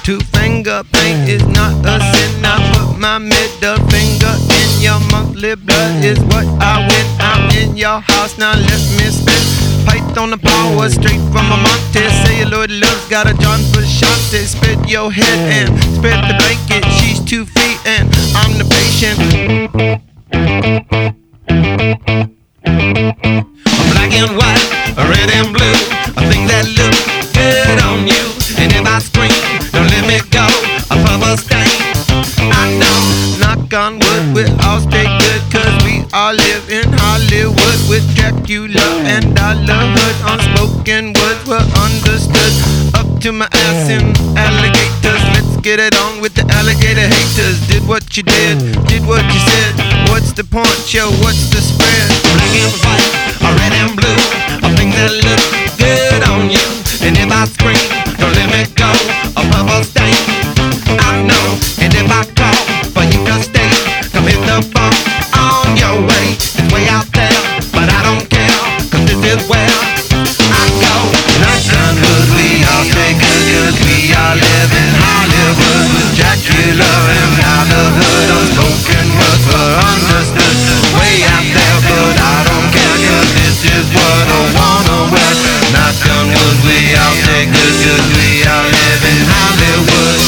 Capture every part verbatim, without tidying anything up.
Two-finger paint is not a sin. I put my middle finger in your monthly blood is what I win. I'm in your house, now let me spin. Python the power straight from a Monte. Celluloid love's got a John Frusciante. Spread your head and spread the blanket. She's two feet and I'm the patient. Black and white, red and blue, a thing that look good on you. And if I scream, don't let me go, a purple stain. I know, knock on wood, we all stay good, cause we all live in Hollywood with Dracula and Dollar Hood. Unspoken words were understood. Up to my ass in alligators. Let's get it on with the alligator haters. Did what you did, did what you said. What's the point, yo, what's the spread? Black and white, a red and blue, a thing that look good on you. And if I scream, don't let me go, a purple stain. I know, and if I call for you to stay, come hit the phone on your way. It's way out there, but I don't care, cause this is where I go. Nice and hood, we all stay good, cause we all live in Hollywood with Dracula and Dollar Hood. Unspoken words were understood, way out there, but I don't care, cause this is what I wanna wear. Nice and hood, we all stay good, cause we all live in Hollywood.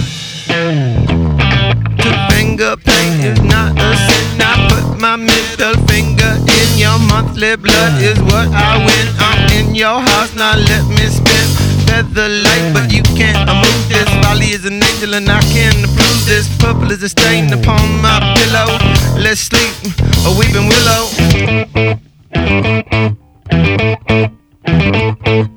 Two-finger paint is not a sin. I put my middle finger in your monthly blood is what I win. I'm in your house, now let me spin. Feather light, but you can't move this. Folly is an angel and I can't approve this. Purple is a stain upon my pillow. Let's sleep, a weeping willow.